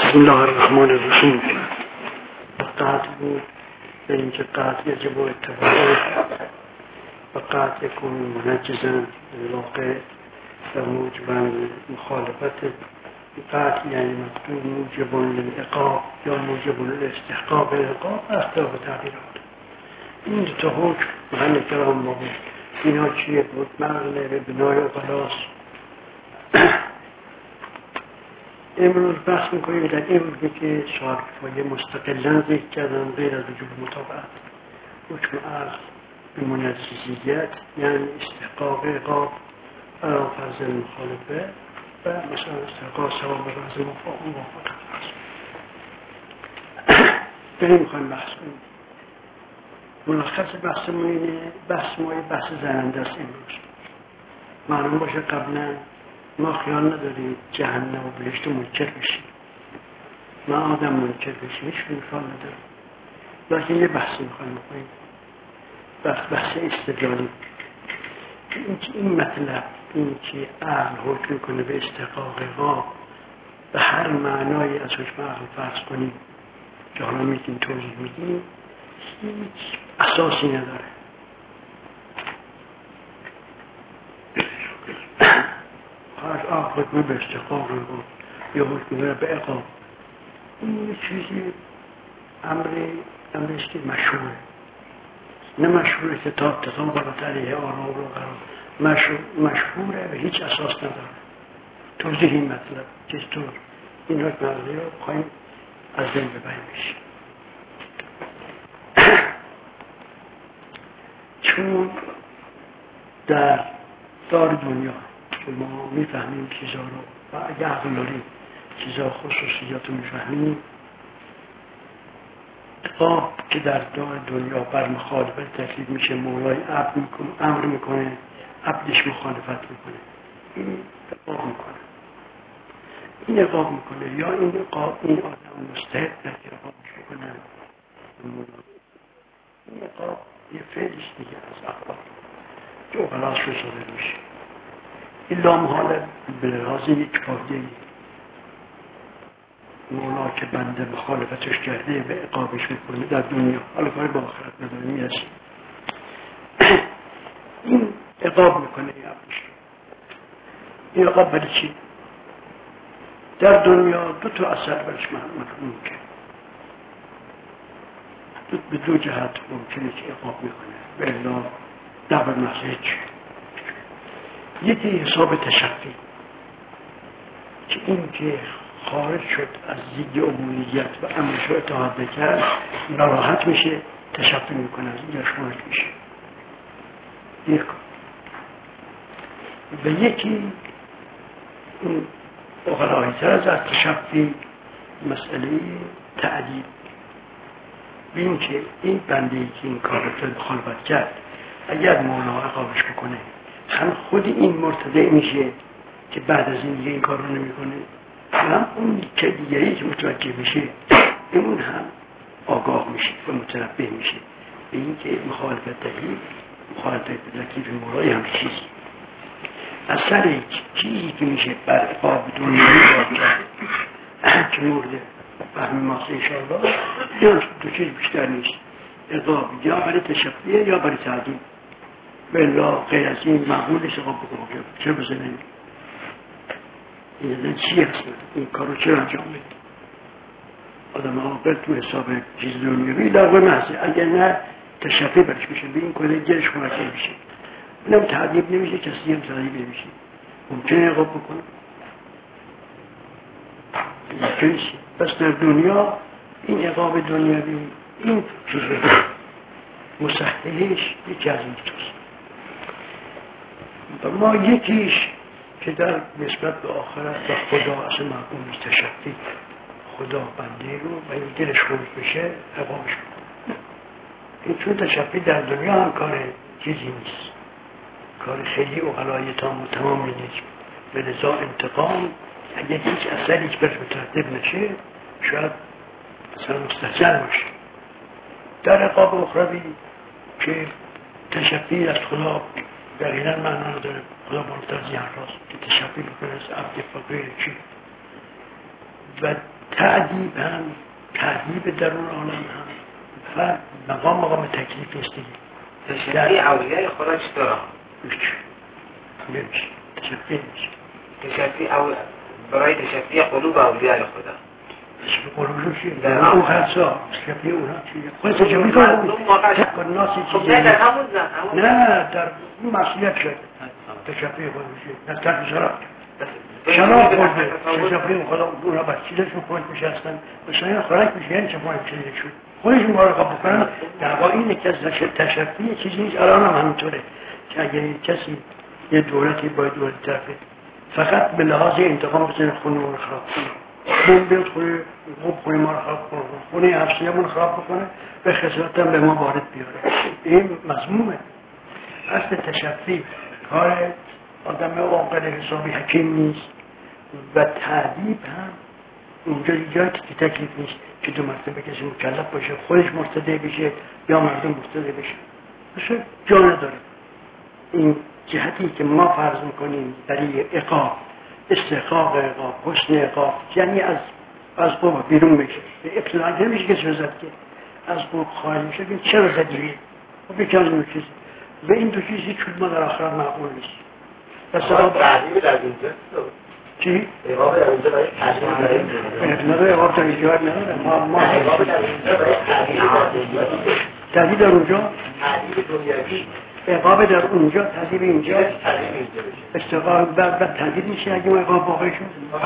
بسم الله الرحمن الرحیم. قطع بود به اینکه قطع یجب و اتفاقه و قطع یکون منجزن واقع و موجبا مخالفت. قطع یعنی مقتول موجب للعقاب یا موجب للاستحقاق العقاب اختلاف تغییرات. این دو تا حکم محل کلام ما بود. اینا چیه بود؟ معنی به بنای اقلاس. امروز بحث میکنیم در این روزی که شارفای مستقلن ذکر کردن غیر از وجوب مطابقت. حکم عقل به منجزیت یعنی استحقاق عقاب برای فرض مخالفه و مثلا استحقاق ثواب فرض موافقت. بریم میخوایم بحث کنیم. ملخص بحثمون اینه، بحث زننده است. امروز معلوم باشه قبلا ما خیال نداریم جهنم و بهشت منکر بشیم، ما آدم منکر بشیم، هیچ خیال نداریم، لیکن یه بحثی میخوایم بکنیم، بحث استدلالی. این مطلب این که عقل حکم کنه به استحقاق عقاب به هر معنایی از حکم عقل فرض کنیم که حالا میگیم توضیح میدیم، هیچ اساسی نداره. حکم به استحقاق عقاب یا حکم به عقاب، این یه چیزی امریش که مشهوره، نه مشهوره که تا بالاتره آرام رو قرار مشهوره و هیچ اساس نداره. توضیح این مطلب چطور این حکم عقلی رو بخوایم از بین ببریم بشیم. چون در دار دنیا که ما میفهمیم چیزا رو و اگه عقل داریم چیزا خصوصیات رو میفهمیم، عقاب که در دار دنیا بر مخالفت تکلیف میشه، مولای عبد میکنه، امر میکنه، عبدش مخالفت میکنه، این عقاب میکنه. این عقاب میکنه یا این آدم مستحق در که عقابش بکنه. این عقاب یه فعلش دیگه از عقاب که اقلاس رو صادر میشه. این لامحاله به لحاظ یک فایده‌ای مولا که بنده مخالفتش کرده به عقابش میکنه در دنیا، حالا کاری با آخرت نداره، میرسیم. این عقاب میکنه این عبدش. این عقاب برای چی؟ در دنیا دو تا اثر برش مفهوم که به دو جهت ممکنه که عقاب میکنه به الا دعوت محض. یکی حساب تشفی که این که خارج شد از زید عبودیت و امرش رو اطاعت نکرد ناراحت میشه، تشفی میکنه، از اینجاش خارج میشه. یک و یکی این اغلایی تر از تشفی مسئله تعدیل. ببین که این بندهی که این کار رو مخالفت کرد اگر مولا عقابش بکنه، هم خود این مرتدع میشه که بعد از این دیگه این کار رو نمیکنه، هم اون که دیگری که متوجه میشه اون هم آگاه میشه و متنبه میشه به این که مخالفت تکلیف مولای هم چیزی اثر چیزی که میشه بر عقاب دنیایی کرد که مورد فهم ماست انشاءالله. یا دو چیز بیشتر نیست، عقاب یا برای تشفیه یا برای تعدیل. بلا غیر از این معقول نیست عقاب بکنه. چه بزنیم این چی هست؟ این کار رو چرا انجام بید؟ آدم عاقل تو حساب چیز دنیوی لغو محضه، اگر نه تشفیه برش میشه، به این کنه گرش خونکه میشه، اونم تعدیب نمیشه، کسی هم تعدیب نمیشه. ممکنه عقاب بکنه؟ ممکنه. پس در دنیا این عقاب دنیوی این چیز مصححش یکی از این توست و ما یکیش که در نسبت به آخرت و خدا اصلا معقول نیست، تشفی خدا بنده رو و این دلش خونک بشه عقابش بکنه. این چون تشفی در دنیا هم کار چیزی نیست، کار خیلی اقلایی تمام نیست. به لذا انتقام اگر هیچ اثری که برش مترتب نشه شاید مثلا مستحجر باشه. در عقاب اخروی که تشفی از خدا دقیقا معنا نداره، خدا بالاتر از این راست که تشفی بکنه از عبد فقیر چی و تعذیب هم تعذیب درون عالم هم مقام تکلیف است دیگه. تشفی اولیای خدا چطوره؟ نمیشه تشفی نمیشه. تشفی برای تشفی قلوب اولیای خدا تشفی قلوب چیه؟ اون خلصا تشفی اونا چیه؟ خود تشفی کنه ناسی چیزی نه در این معصیت شد تشفی قلوب چیه؟ نه ترک شراب خورده تشفی خدا اونا بچیدشون خود میشه هستن بسیار خوراک میشه یعنی چه باید چیزی شد خودشون مراقب بکنن. دعوا اینه که تشفی چیزی نیست. الان هم همینطوره که اگر کسی یه دولتی باید دولت طرفه فقط به لحاظ انتقام بزنه خونه ما رو خراب کنه، بوم بیاد خونه ما رو خراب کنه، خونه همسایه‌مون رو خراب بکنه، به خسارت هم به ما وارد بیاره. این مضمومه. اصل تشفی کار آدم عاقل حسابی حکیم نیست و تعذیب هم اونجا جایی که تکلیف نیست که دو مرتبه کسی مکلف باشه خودش مرتده بشه یا مردم مرتده بشه. مثلا جا نداره. این جهتی که ما فرض میکنیم برای عقاب، استحقاق عقاب، حسن عقاب، یعنی از قوم بیرون بشه. ابتداعا نمیشه کسی رو زد که از قوم خواهد میشه که چرا زدیه؟ و بکنز این چیزی و این دو چیزی چون ما در آخرت معقول نیست. تعذیب در اینجا چی؟ عقاب در اینجا برای تعذیب نداره. عقاب در اینجا نداره. ما تعذیب در اونجا تعذیب دنیوی عقاب در اونجا تعذیب اینجا استقامت بعد تعذیب میشه اگه اون عقاب واقعی شد.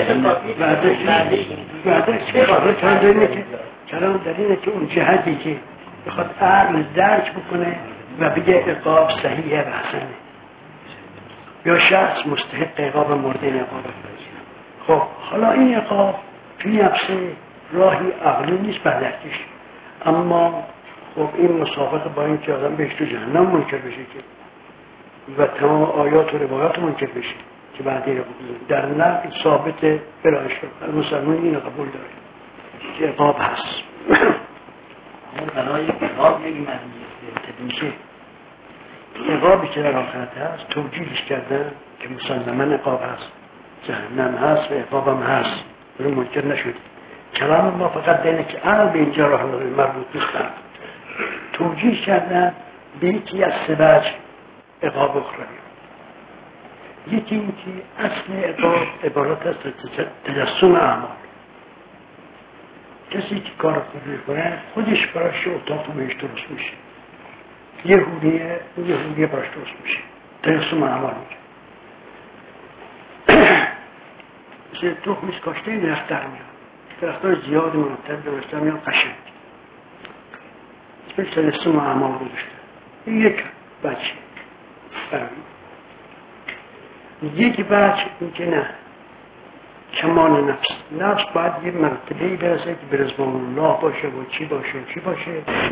بعدش کلام در اینه که اون جهتی که بخواد عقل درک بکنه و بگه عقاب صحیحه و حسنه یا شخص مستحق عقاب مورد این عقاب. خب حالا این عقاب توی نفسه راهی عقلی نیست بردرکش، اما خب این مسابقه با این که آدم بهش تو جهنم منکر بشه که و تمام آیات و روایات منکر بشه که بعدی رو در نقل ثابت برایش رو مسلمان این قبول داره که عقاب هست. برای عقاب یک معنی میشه عقابی که در آخرت هست توجیهش کردن که مسلمان عقاب هست، جهنم هست و عقابم هست، رو منکر نشد. کلام ما فقط دینه که عقل به اینجا راه مربوط نیستن. توجیه کردن به یکی از سه وجه عقاب اخروی. یکی این که اصل عقاب عبارت است تجسم اعمال. کسی که کار خوبی کنه خودش براش اتاق بهش درست میشه، یه هوریه براش درست میشه، تجسم اعمال میشه. مثل تخمش کاشته درخت در میاد، درختای زیاد منطقه درست در میاد قشنگ اسمش تجسم اعمال گذاشته. این یک بچه یک بچه این که نه کمال نفس باید یه مرتبهی برسه که به رضوان الله باشه و چی باشه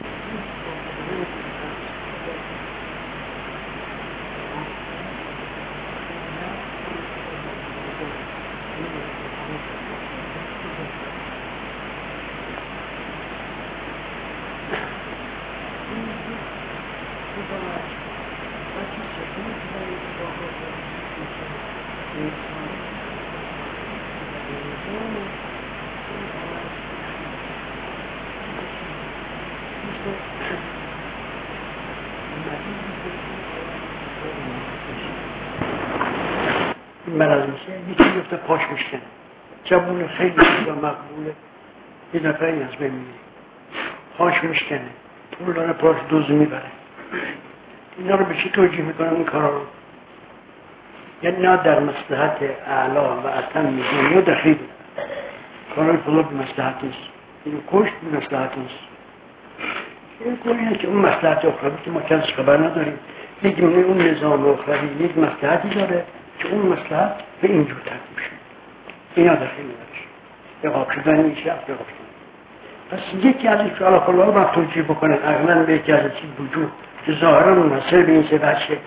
مرض میشه یکی گفته پاش میشکنه، جوون خیلی و مقبوله، یه نفری از بمیره پاش میشکنه، پول داره پاش دوز میبره. اینا رو به چی توجیه میکنن این کارا رو؟ یعنی نه در مصلحت اعلا و اتم دنیا دخیل کارای خدا به مصلحت نیست، این کشت به مصلحت نیست. این کنیه که اون مصلحت اخروی که ما کسش خبر نداریم، میگیم اون نظام اخروی یک مصلحتی داره که اون مصلحت به اینجور ترتیب شد، اینا دخیل ندارش عقاب شدن میشه عقاب شدن. پس یکی از این سوال خدا رو باید توجیه بکنن اغلن به یکی از این وجود که ظاهرا منحصر به این سه بچه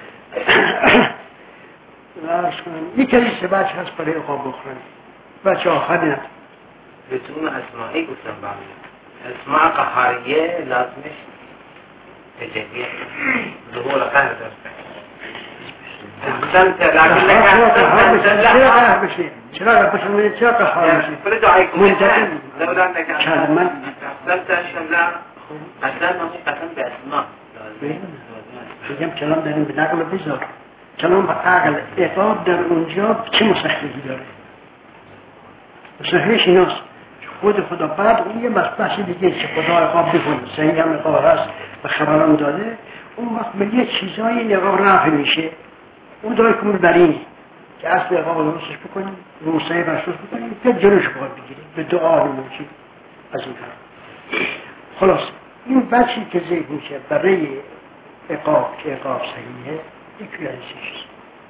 یکی از این سه بچه هست برای عقاب اخروی. بچه آخری نداره بهتون اسماعی گفتم بقیه اسماع قهاریه لازمش تجلیه ظهور قهر داشته احسنت لكنك احسنت چرا باشم چرا قهار میشه فرض عليكم منتقم لولا انك كلمة احسنت الشملة قسم قسم باسماء میگم کلام داریم به نقل بذار کلام به عقل عقاب در اونجا چه مصححی داره؟ مصححش ایناست خود خدا بعد اون یه بحث دیگه که خدا عقاب بکنه صحیح هم عقاب هست و خبران داده اون وقت به یه چیزایی این عقاب رفع میشه اون داره کمول برینه که اصل عقاب رو درستش بکنیم روسعه برشوش بکنیم که جلوش باید بگیریم به دعا نموشیم از این کار خلاص این بچی که ذکر میشه برای عقاب که عقاب صحیحه یکی از چیز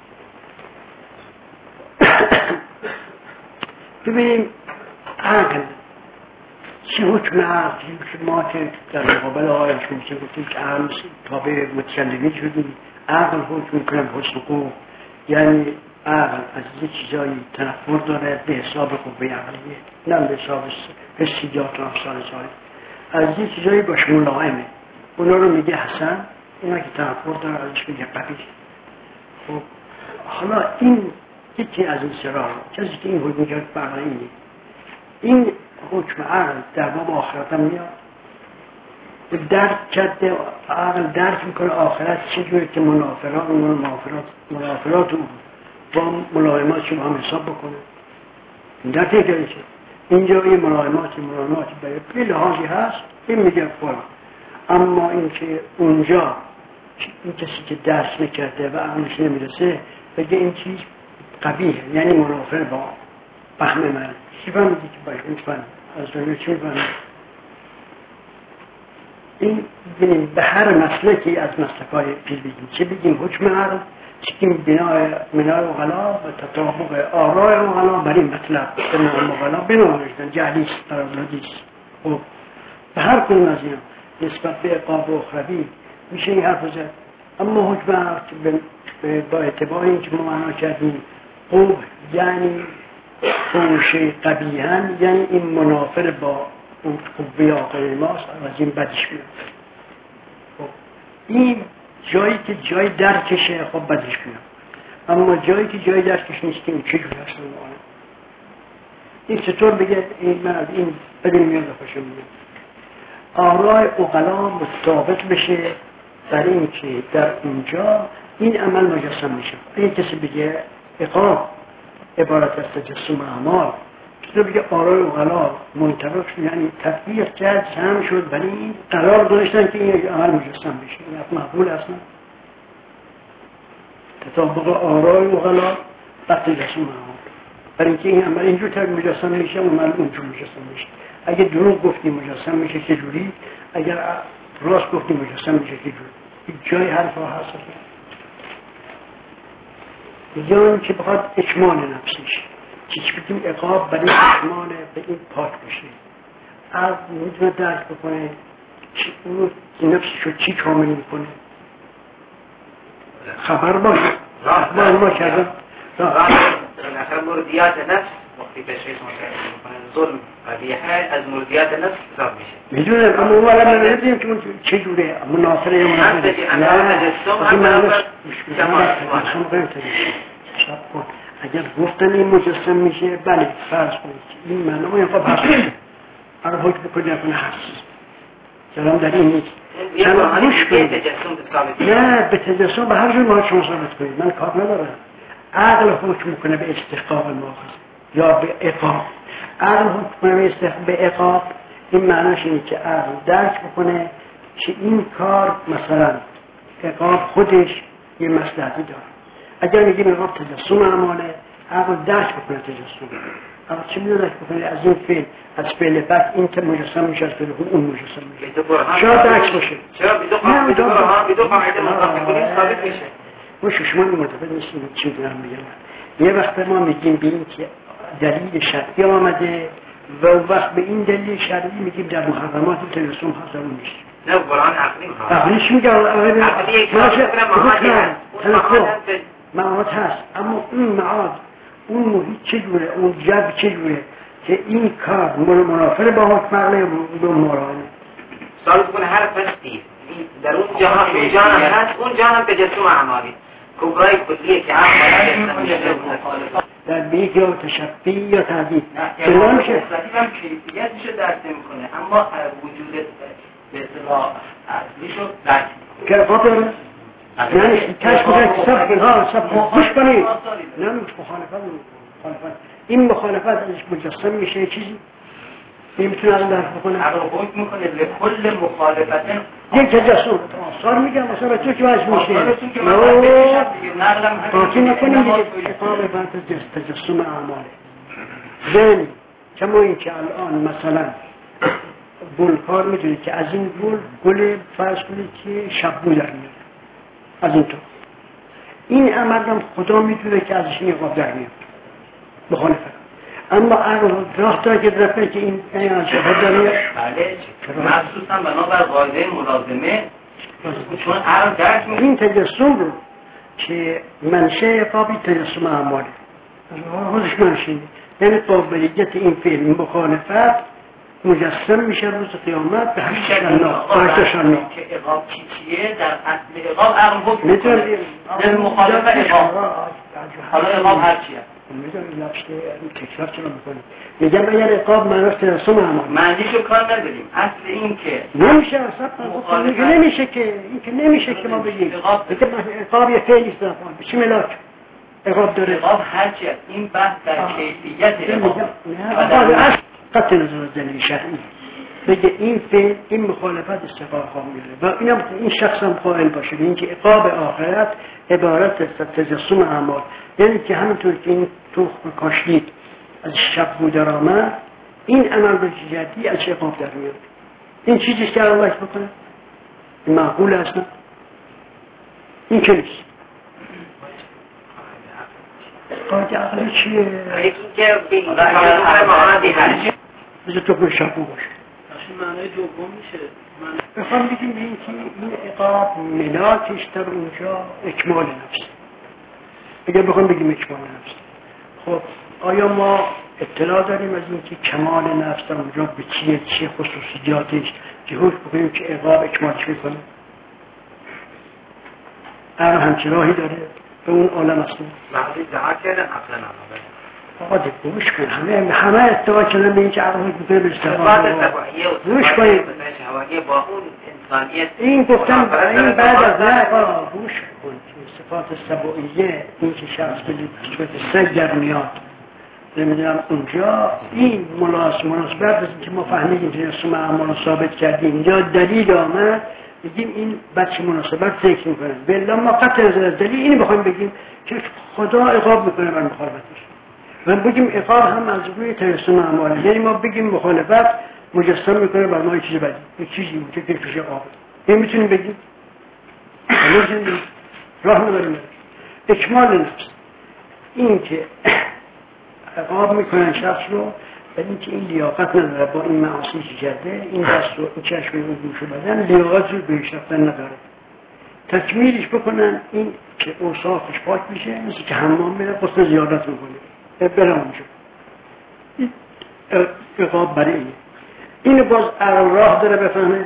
ببینیم عقل چه حکم عقل که ما که در مقابل آقای شمسی گفتیم که عقل تابع متکلمین شدیم عقل حکم میکنم حسن قوه یعنی عقل از یه چیزایی تنفر داره به حساب قوه عقلیه نه به حساب حسیات و افسار ساله از یه چیزایی باش ملائمه اونا رو میگه حسن اونا که تنفر داره ازش میگه قبیح خب حالا این یکی از این سرا کسی که این حکم کرد برای اینه این حکم عقل در باب آخرت هم میاد درک کرده عقل درک میکنه آخرت چجوره که منافرات او با ملائمات با هم حساب بکنه درک نکرده چه اینجا یه ملائماتی به لحاظی هست این میگه فلان اما این که اونجا این کسی که درس نکرده و عقلش نمیرسه بگه این چیز قبیه یعنی منافر با فهم من چی فهمیدی که باید میفهم از دنیا چی میفهم این ببینیم به هر مسلکی از مسلکای پیل بگیم چه بگیم حکم عقل چه بگیم بنای اغلا و تطابق آرای اغلا بر این مطلب بنای اغلا بنامشتن جهلیست درازادیست خب به هر کنیم از این نسبت به عقاب و اخروی میشه این حرف زد اما حکم عقل با اعتبار این که ما معنا کردیم خوب یعنی فوشه قبیهن یعنی این منافر با اون قوه آقای ماست از این بدش میاد خب این جایی که جای درکشه خب بدش میاد اما جایی که جای درکش نیست که این چه جوری هست این چطور بگه من از این بدون میاد خوشم میاد آرای اغلا مستابق بشه برای این که در اونجا این عمل مجسم میشه این کسی بگه عقاب عبارت از تجسم اعمال چطور بگه آرای اغلا منطبق شد یعنی تطبیق کرد جمع شد ولی این قرار داشتن که این عمل مجسم بشه این حق مقبول اصلا تطابق آرای اغلا و تجسم اعمال برای اینکه این عمل اینجور طرف مجسم میشه و عمل اونجور مجسم میشه اگه دروغ گفتی مجسم میشه که جوری اگر راست گفتی مجسم میشه که جوری این جای حرف ها هست یا که بخواد اکمال نفسش چی بگیم عقاب برای اکمال به این پاک بشه از میتونه درک بکنه اون نفسشو چی کامل میکنه خبر باشه ما کردم بالاخره مردیات نفس وقتی تشخیص میکنه ظلم قبیحه از مردیات نفس حساب میشه میدونم اما اون ولی من نمیدونم که چه جوره مناصره یا مناصره اگر گفتن این مجسم میشه بله فرض کنید این معنا این خب هست هر حکم بکنی نکنه هست کلام در این نیست نه به تجسم به هر جور ما شما ثابت کنید من کار ندارم عقل حکم میکنه به استحقاق الماخذ یا به عقاب عقل حکم میکنه به عقاب این معناش اینه که عقل درک بکنه که این کار مثلا عقاب خودش یه مصلحتی داره اگر میگیم عقاب تجسم اعماله عقل درک بکنه تجسم اما چه میدونه درک بکنه از این فعل از فعل بعد این که مجسم میشه از فعل اون مجسم میشه شاید درک باشه چرا بدو قاعده مطابق کنیم ثابت میشه باشه شما مرتبط نیستیم چی دارم میگم یه وقت ما میگیم به این که دلیل شرعی آمده و وقت به این دلیل شرعی میگیم در محرمات تجسم حاضر نیست نه قرآن عقلی میخواد عقلیش میگه عقلی معاد هست اما اون معاد اون محیط چجوره اون جو چجوره که این کار منافر با حکم عقلی به مرانه ثابت کنه هر فستی در اون جهان هست اون جهان تجسم اعمالی کبرای کلیه که عقل در بیک یا تشفی یا تعدید یعنی مخلطی هم کیفیتش رو درک نمی‌کنه اما وجود به اصطلاح اصلیشو درک می‌کنه که افاق داره یعنی کشف کنه سب خوش کنید نه مخالفت این مخالفت ازش مجسم میشه چیزی نمیتونه الان درک بکنه حکم میکنه لکل مخالفت یک تجسم آثار میگم مثلا تو که واسه میشه باقی نکنیم دیگه اقاب بعد تجسم اعماله یعنی کما این که الان مثلا گلکار میدونید که از این گل فرض کنید که شبو در میاد از این تو این عمل هم خدا میدونه که ازش این اقاب در میاد مخالفت اما راه داره که رفته که این شبه در میاد بله مخصوصا بنابر قاعده ملازمه چون عرض درک میکنه این تجسم رو که منشه اقابی تجسم اعماله خودش منشه یعنی قابلیت این فعل مخالفت مجسم میشه روز قیامت به هشتشان که اقاب چیه در اصل اقاب عقل حکم میکنه در مخالفت اقاب حالا اقاب هر چیه میدونم این لبشته تکرار چرا میکنیم میگم اگر اقاب معناش تجسم اعمال معنیشو کار نداریم اصل این که نمیشه نمیشه که این که نمیشه که ما بگیم اقاب یه فعلی است به چی ملاک اقاب داره اقاب هر چیه این بحث در کیفیت اقاب نه قطع نظر از دلیل شرعی بگه این فعل این مخالفت استقرار خواهم میره و اینم این شخص هم قائل باشه به اینکه عقاب آخرت عبارت است تجسم اعمال یعنی که همونطور که این تخم کاشتید از شب بودر آمد این عمل به جدی از عقاب در میاد این چیزیست که الله بکنه این معقول است نه این که نیست قاعده عقلی چیه؟ یکی که به معادی هست بذار تخم شبو باشه معنای دوم میشه بخوام بگیم این که این عقاب ملاکش در اونجا اکمال نفس اگر بخوام بگیم اکمال نفس خب آیا ما اطلاع داریم از این که کمال نفس در اونجا به چیه خصوصیاتش که حکم بکنیم که عقاب اکمالش میکنه هر همچه راهی داره به اون عالم اصلا معنی دعا کرده اصلا نمابه آقا گوش کن همه اتفاق کردن به این که عقل بکنه به استفاده گوش کنید با اون انسانیت این گفتم این بعد از نه گوش کن صفات سبعیه این که شخص به صورت سگ در میاد نمیدونم اونجا این مناسبت از که ما فهمیدیم که رسوم اعمال ثابت کردیم یا دلیل آمد بگیم این بچه مناسبت ذکر میکنن بلا ما قطع نظر از دلیل اینو بخوایم بگیم که خدا عقاب میکنه بر مخالفتش و بگیم عقاب هم از روی تجسم اعمال یعنی ما بگیم مخالفت مجسم میکنه بر ما چیز بدی یک چیزی اونجا که پیش عقاب این میتونیم بگیم راه نداریم اکمال نفس این که عقاب میکنن شخص رو ولی اینکه این لیاقت نداره با این معاصی که کرده این دست رو این چشم رو گوشو بدن لیاقت رو بهش رفتن نداره تکمیلش بکنن این که اوصافش پاک میشه مثل که حمام میره قصد زیادت میکنه برم اونجا این عقاب برای اینه اینو باز راه داره بفهمه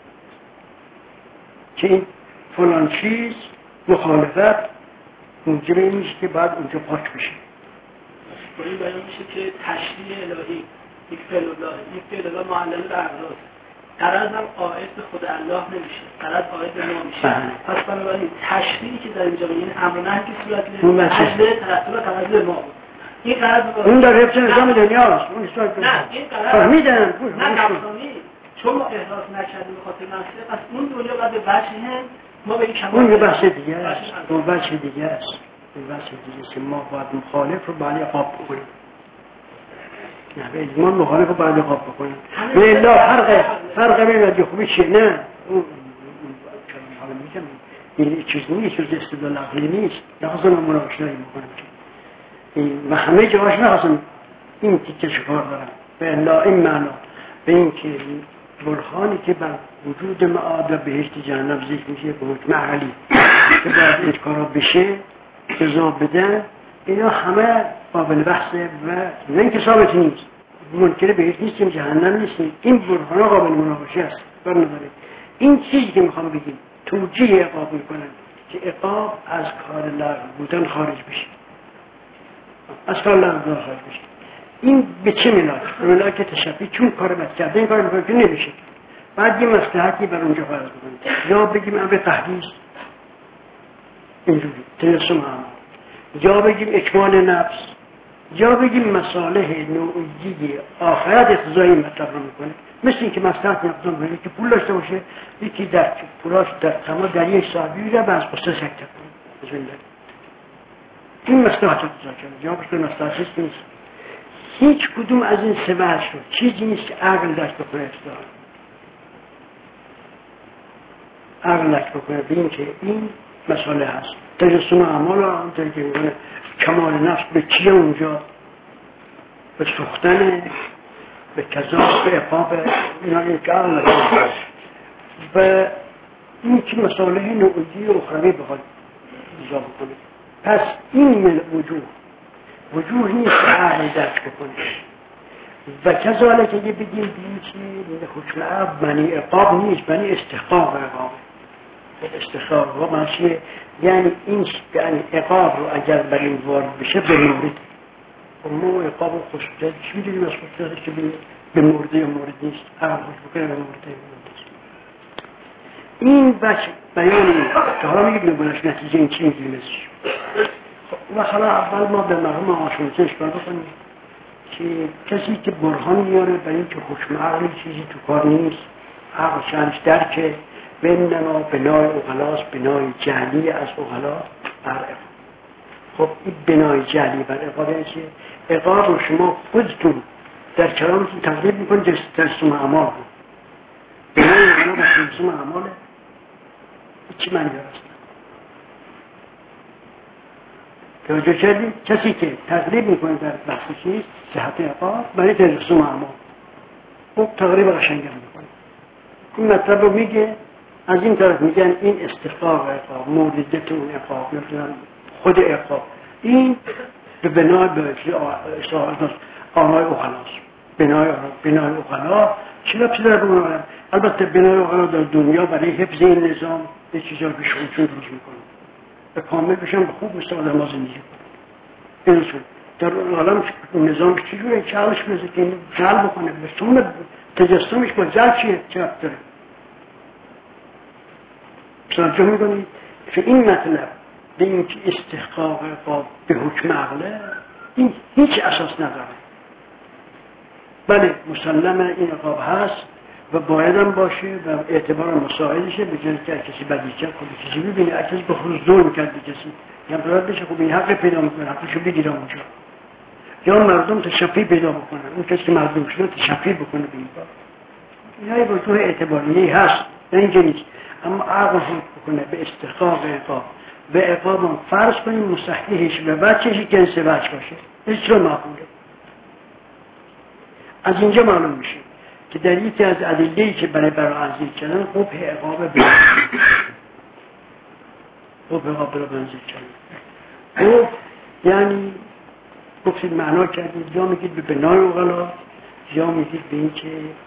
که این فلان چیز مخالفت موجب این میشه که بعد اونجا پاک بشه با این بیان میشه که تشریع الهی یک فعل الله معلل به اعراض قرض هم عائد به خود الله نمیشه قرض عائد به ما میشه پس بنابراین تشریعی که در اینجا این امر نه که صورت اجل ترتب قرض ما بود این قرض اون در حفظ نظام دنیاست اون نه این قرض فهمیدن نه نفسانی چون ما احراز نکردیم به خاطر نفسه پس اون دنیا بعد وجه ما به این کمال اون یه بحث دیگه است اون بحث دیگه است این بحث دیگه است که ما باید مخالف رو بعد عقاب بکنیم نه به اجمال مخالف رو بعد عقاب بکنیم و الا فرق بین رد خوبی چیه نه اون حالا میگم این چیز نیست چیز استدلال عقلی نیست نخواستم مناقشه میکنم و همه جاهاش نخواستم این تیکه شکار دارم و الا این معنا به این که برهانی که بر وجود معاد و بهشت جهنم ذکر میشه به حکم عقلی که باید این کارا بشه جزا بدن اینا همه قابل بحثه و نه اینکه ثابت نیست منکر بهشت نیستیم جهنم نیستیم این برهان قابل مناقشه است برنامه این چیزی که میخوام بگیم توجیه عقاب میکنن که عقاب از کار لغو بودن خارج بشه از کار لغو خارج بشه. این به چه ملاک تشفی چون کار بد کرده این کار میکنه که نمیشه. بعد یه مصلحتی بر اونجا فرض بکنیم یا بگیم امر تحدیث اینجوری تجسم اعمال، یا بگیم اکمال نفس، یا بگیم مصالح نوعی آخرت اقتضایی مطلب رو میکنه. مثل این که مصلحت مقدام کنه که پول داشته باشه، یکی در پولاش در تمام در یک صاحبی بیره و از قصه سکته کنه. این مصلحت اقتضا کرده یا بشه مصلحت نیست. هیچ کدوم از این سه وجه رو چیزی نیست که عقل داشت بکنه اقتضا. عقل داشت بکنه ببین که این مسئله هست. تجسم اعمال رو آنطوری که میکنه کمال نفس به چیه اونجا؟ به سوختن، به کذاب، به عقاب، اینا این که عقل نکنه و این که مسئله نوعی و اخروی بخواد ایجا بکنه. پس این وجوه نیست که عقل درک بکنه و کذالک که بگیم بیم که حکم عقل معنی عقاب نیست، معنی استحقاق عقاب. استحقاق عقاب معنی یعنی این یعنی عقاب رو اگر بر این وارد بشه به مورد اما عقاب رو خصوصیت چی میدونیم از خصوصیتش که به مورد یا مورد نیست، عقل رو بکنه به مورد نیست. این بچه بیان این که حالا میگه نگونش نتیجه این چی میگیم ازش و حالا اول ما به مقام آشونسه اشکار بکنیم که کسی که برهان میاره برای این که حکم عقلی چیزی تو کار نیست، عقل شنش درکه بینما بنای اغلاس، بنای جعلی از اغلا بر عقاب. خب این بنای جعلی بر عقاب یعنی که عقاب رو شما خودتون در کلامتون تقریب میکنید تجسم اعمال رو بنای اغلا و تجسم اعماله چی معنی دارست؟ توجه کردید؟ کسی که تقریب میکنه در بحث چیست صحت عقاب برای تجسم اعمال خب تقریب قشنگم میکنه. این مطلب رو میگه از این طرف میگن این استحقاق عقاب، موردیت اون عقاب یا خود عقاب این به بنای به آنهای اغلاس بنای اغلا چرا چی داره بگنه؟ البته بنای اغلا در دنیا برای حفظ این نظام یه چیزا رو بشه خودشون روز میکنه به کامل بشن به خوب مثل آدم ها زندگی کنه. اینشون در عالم نظام چجوره که عقلش بزه که این جل بکنه به سون تجسمش با جل چیه چه داره توجه میکنید که این مطلب به این که استحقاق عقاب به حکم عقله این هیچ اساس نداره. بله مسلمه این عقاب هست و باید هم باشه و اعتبار مساعدشه به جایی که کسی بدی کرد خود کسی ببینه کسی به خود ظلم کرد به کسی یا باید بشه خب این حق پیدا میکنه حقشو بگیرم اونجا یا مردم تشفی پیدا بکنن اون کسی که مردم شده تشفی بکنه به این کار. اینا یه وجوه اعتباریه هست اینجا نیست. اما عقل حکم بکنه به استحقاق عقاب و عقاب هم فرض کنیم مصححش و بچهشی جنس بچه باشه هیچ رو معقوله. از اینجا معلوم میشه که در یکی از ادله‌ای که برای برآورده کردن قبح عقاب قبح عقاب را بنزید کردن قبح یعنی گفتید معنا کردید یا میگید به بنای اغلا یا میگید به این که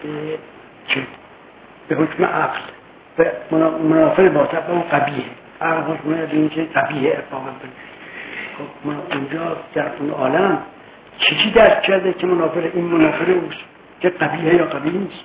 به حکم عقل به منافر با طبع اون قبیه عقل حکم به این که قبیه عقاب خب اونجا در اون عالم چی درک کرده که منافر این منافر اوست که قبیه یا قبیه نیست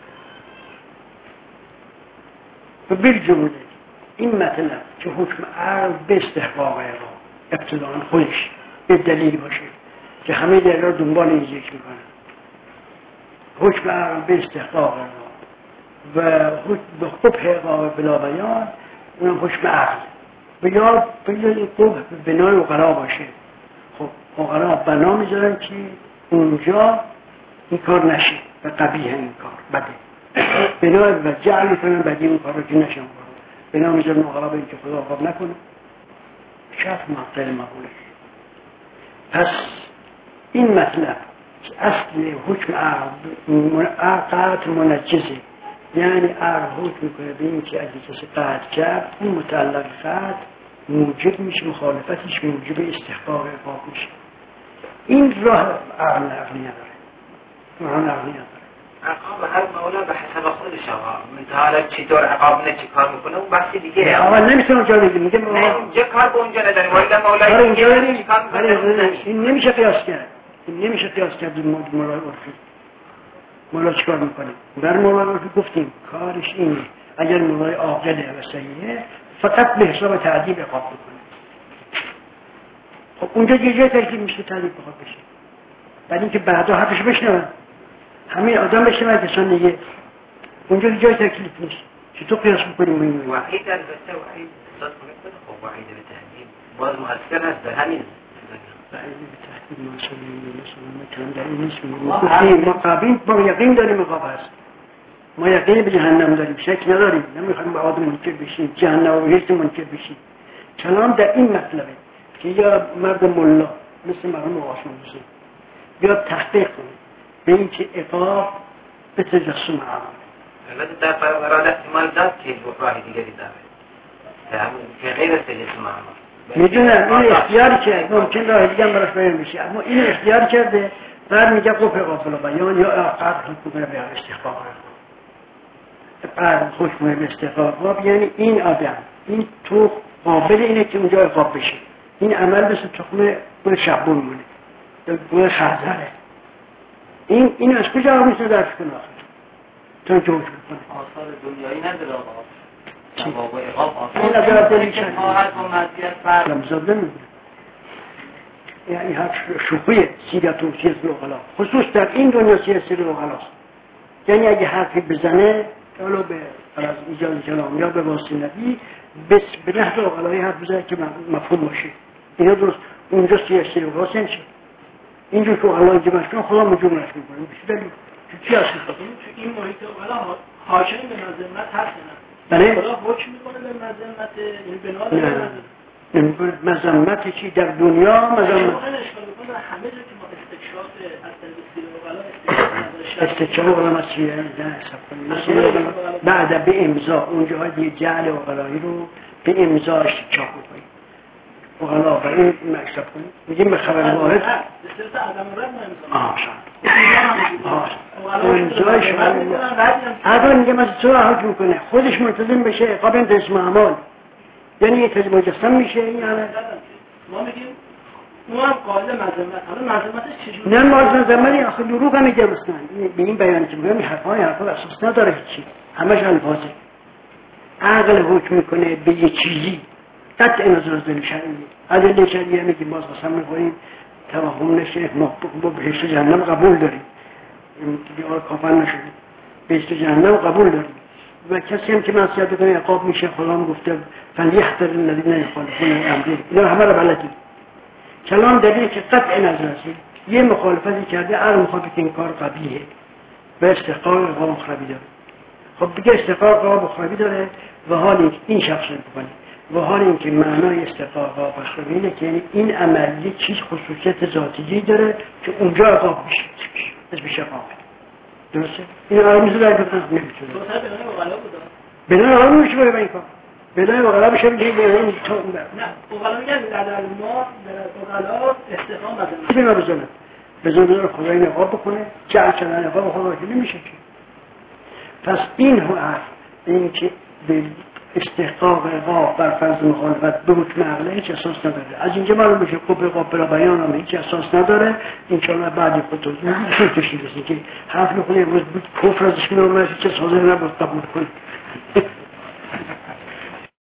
و بالجمله این مطلب که حکم عقل به استحقاق عقاب ابتداء خودش به دلیل باشه که همه دلیل را دنبال این ذکر میکنن حکم عقل به استحقاق عقاب و به قبح عقاب بلا بیان اونم حکم عقل به یاد این قبح بنای اغلا باشه. خب اغلا بنا میذارن که اونجا این کار نشه و قبیه این کار بده بنای و جعل میکنن بدی اون کار رو که نشه بنا میذارن اغلا به این که خدا عقاب نکنه شرط معطل مقوله. پس این مطلب که اصل حکم عقل منجزه یعنی عقل حکم میکنه به این که اگه کسی قطع کرد اون متعلق قطع موجب میشه مخالفتش موجب استحقاق عقاب میشه. این راه عقل نقلی نداره عقاب هر مولا به حسب خودش آقا حالا چطور عقاب نه چی کار میکنه اون بحث دیگه آقا نمیتونم اونجا بگیم میگه نه اونجا کار به اونجا نداریم ولی مولا اینجا داریم چی کار میکنه این نمیشه قیاس کرد این نمیشه قیاس کرد مولا عرفی مولا چیکار میکنه در مولا عرفی گفتیم کارش اینه اگر مولای عاقله و صحیحه فقط به حساب تعدیب عقاب میکنه خب اونجا یه جای ترکیب میشه تعدیب عقاب بشه بعد اینکه بعدا حرفش بشنون همین آدم بشنون کسان دیگه اونجا جای تکلیف نیست چطور قیاس میکنیم این وحید البته وحید احساس کنه خب وحید به تهدید باز مؤثر هست در همین وحید به تهدید مثلا در این نیست ما قابل با یقین داریم عقاب هست ما یقین به جهنم داریم شک نداریم نمیخوایم به آدم منکر بشیم جهنم و بهشت منکر بشیم کلام در این مطلبه که یا مرد ملا مثل مرحوم آقا شموسی یا تحقیق کنه به این که عقاب به تجسم عمل البته در فرق احتمال داد که راه دیگری داره که غیر تجسم عمل میدونم این اختیاری که ممکن راه دیگه هم براش بیان بشه اما این اختیار کرده بعد میگه قفل غافل بیان یا قرد حکم به استحقاق قرد حکم به استحقاق یعنی این آدم این تو قابل اینه که اونجا عقاب بشه این عمل مثل تخم گل شبون مونه گل خرزره این از کجا میشه درش کنه تو جوش میکنه آثار دنیایی نداره آقا ثواب و عقاب این آثار نظر دلیل شد طاعت و معصیت فرق لمزاده نمیده یعنی هر شوخی سیرت و سیرت العقلا خصوص در این دنیا سیرت العقلاست یعنی اگه حرفی بزنه حالا به از ایجاد کلام یا به واسطه نبی به نحو العقلایی حرف بزنه که مفهوم باشه اینا درست اونجا سیرت العقلاست نمیشه اینجور که الان جمعش کنم خدا مجموعش میکنه بشه دلیل چی هستی خدا؟ این محیط عقلا حاکم به مذمت هست بله؟ خدا حکم میکنه به مذمت این بنا به نمیکنه مذمت چی در دنیا مذمت همه جا که ما استکشاف از تنبیسیر عقلا استکشاف عقلا چیه؟ نه بعد به امضا اونجا دیگه جعل عقلایی رو به امضا استکشاف میکنیم عقلا و این مکسب کنیم میگیم به خبر وارد امضای شما اگر میگه مثل تو حکم میکنه خودش ملتزم بشه قابل تجسم اعمال یعنی یه تجسم مجسم میشه این همه ما میگیم اون هم قائل مذمت حالا مذمتش چجوری نه مذمتی آخه دروغ هم میگه مثلا به این بیانی که میگم حرفای اساس نداره هیچی همش الفاظه عقل حکم میکنه به یه چیزی قطع نظر از دل شرعی عدل شرعی میگیم باز قسم میخوریم توهم نشه ما بهشت جهنم قبول داریم دیگه کافر نشدیم بهشت جهنم قبول داریم و کسی هم که معصیت بکنه عقاب میشه خدا هم گفته فلیحذر الذین یخالفون عن امره اینا همه رو بلدیم کلام دلیل که قطع نظر است یه مخالفتی کرده عقل مخالفت این کار قبیحه و استحقاق عقاب مخربی داره خب دیگه استحقاق عقاب مخربی داره و حال این شخص رو بکنه و حال این که معنای استحقاق عقاب مخربی اینه که یعنی این عمل یک چیز خصوصیت ذاتی داره که اونجا عقاب میشه اسمش عقابه درسته؟ این آرمیزه در بکنم نمیتونه تو سر بنای اغلا بودا بنای اغلا میشه برای این کار بنای اغلا بشه بگه بنای این تو اون بر نه اغلا میگن در ما در اغلا استحقام مذمت بنا بزنه بزنه خدا این عقاب بکنه جعل شدن عقاب خدا که نمیشه که پس این حرف این که به استحقاق عقاب بر فرض مخالفت به حکم عقله هیچ اساس نداره از اینجا معلوم میشه قبل عقاب بلا بیان هم هیچ اساس نداره انشاءالله بعدی خودتون شد کشید که حرف میکنه امروز بود کفر ازش میامرد که سازه نبود قبول کنه